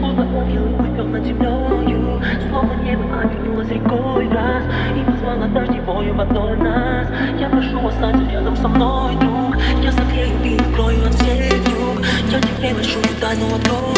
Словно ангел и выпел над землею, словно небо обернулось рекой в раз и позвала дождевою водой нас. Я прошу, останься рядом со мной, друг. Я согрею и укрою от всех юг. Я тебе большую тайну открою.